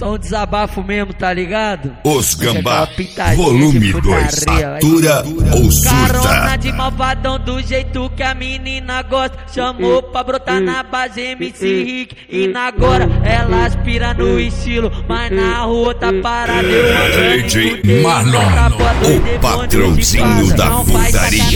Só um desabafo mesmo, tá ligado? Os Gambá, volume 2, atura ou surta? Carona de malvadão do jeito que a menina gosta. Chamou pra brotar na base MC Rick. E na agora ela aspira no estilo, mas na rua tá parada. DJ Marlon, o patrãozinho da putaria.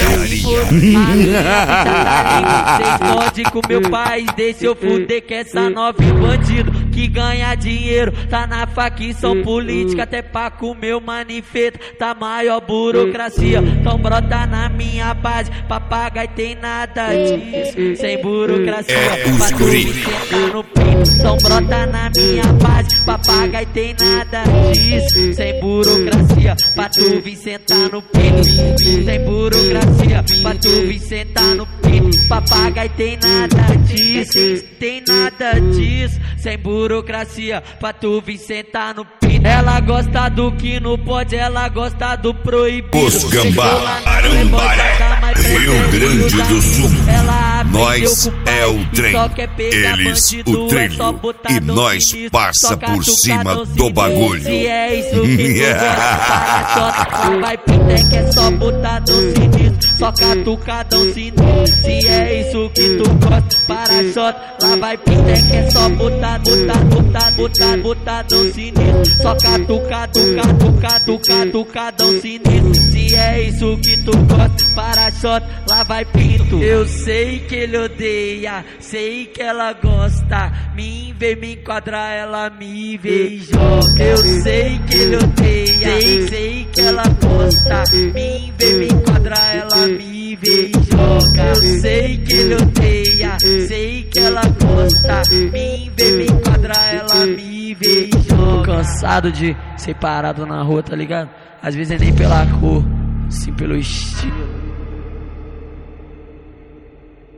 Cês pode com meu pai, deixa eu fuder que essa nova bandido que ganha dinheiro, tá na facção política, até pra comer o manifesto, tá maior burocracia. Então brota na minha base, papagaio tem nada disso, sem burocracia, pra tu me sentar no pinto. Então brota na minha base, papagaio tem nada disso, sem burocracia, pra tu vir sentar no pinto. Sem burocracia, pra tu vir sentar no pinto. Papagaio tem nada disso, tem nada disso, sem burocracia, pra tu vir sentar no pinto. Ela gosta do que não pode, ela gosta do proibido. Os Gambá, Arambaré, Rio Grande do Sul. Nós é o trem, eles o trilho, e nós passa por cima do bagulho. Se é isso que tu gosta, para vai pintar que é só botadão sinistro, só catucadão sinistro. Se é isso que tu gosta, para shot, lá vai pintar que é só botadão sinistro, só catucadão sinistro. Se é isso que tu gosta, para shot, lá vai pinto. Eu sei que ele odeia, sei que ela gosta, me vem me enquadrar, ela me vê e joga. Eu sei que ele odeia, sei que ela gosta, me vem me enquadrar, ela me vê e joga. Eu sei que ele odeia, sei que ela gosta, me vem me enquadrar, ela me vê e joga. Tô cansado de ser parado na rua, tá ligado? Às vezes é nem pela cor, sim pelo estilo.